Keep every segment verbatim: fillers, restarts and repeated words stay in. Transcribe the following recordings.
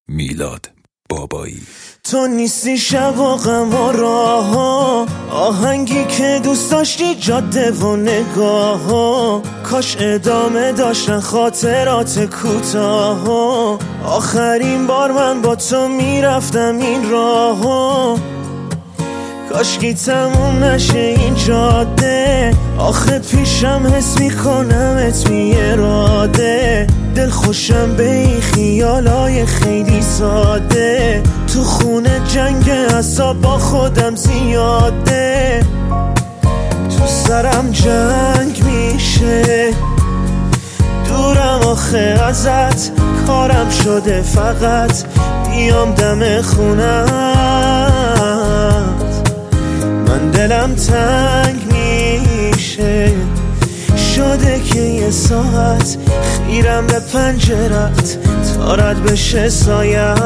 میلاد بابایی. تو نیستی شب و غم و راه ها، آهنگی که دوست داشتی جاده و نگاه ها، کاش ادامه داشتن خاطرات کوتاه ها. آخرین بار من با تو میرفتم این راه ها، کاشکی تموم نشه این جاده. آخه پیشم حس میکنمت بی اراده، دل خوشم به این خیالای خیلی ساده. تو خونه جنگ اعصاب با خودم زیاده، تو سرم جنگ میشه. دورم آخه ازت، کارم شده فقط بیام دم خونت. من دلم تنگ میشه، شده که یه ساعت خیرم به پنجرت تا رد بشه سایت.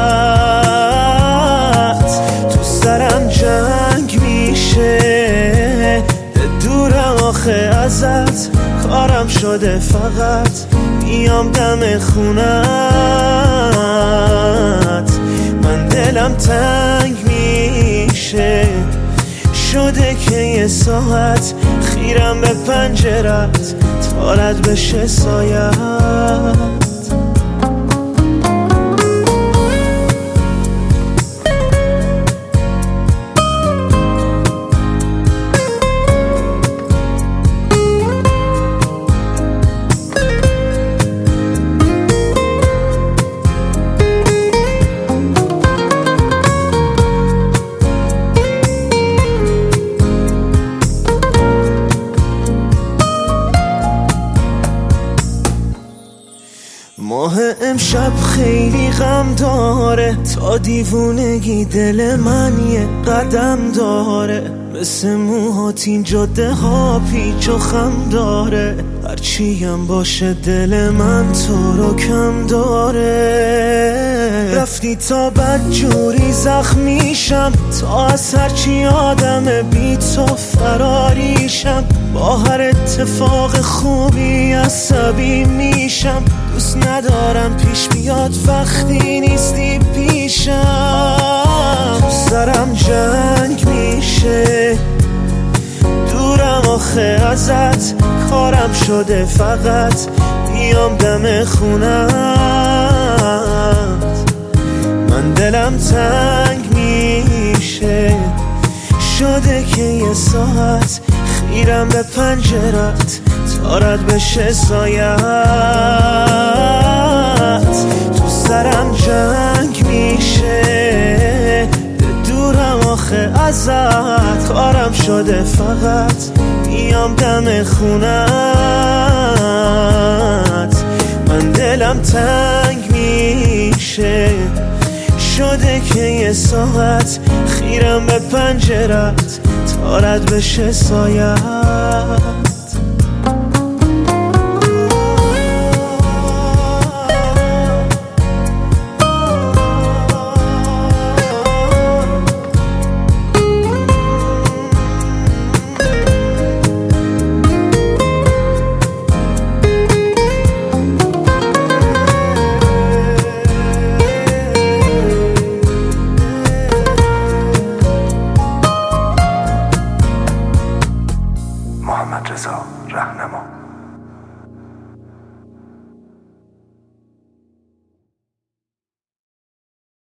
تو سرم جنگ میشه، دورم آخه ازت، کارم شده فقط بیام دم خونت. من دلم تنگ میشه، شده که یه ساعت خیرم به پنجرت تا رد بشه سایت. ماه امشب خیلی غم داره، تا دیوونگی دل من یه قدم داره. مثل موهات این جاده ها پیچ و خم داره، هرچی هم باشه دل من تو رو کم داره. رفتی تا بد جوری زخمیشم، تا از هرچی آدم بی تو فراریشم. با هر اتفاق خوبی عصبی میشم، دوست ندارم پیش بیاد وقتی نیستی پیشم. تو سرم جنگ میشه، دورم آخه ازت، کارم شده فقط بیام دم خونت. من دلم تنگ میشه، شده که یه ساعت خیرم به پنجرت تا رد بشه سایت. تو سرم جنگ میشه، دورم آخه ازت، کارم شده فقط بیام دم خونت. من دلم تنگ میشه، شده که یه ساعت خیرم به پنجرت تا رد بشه سایت.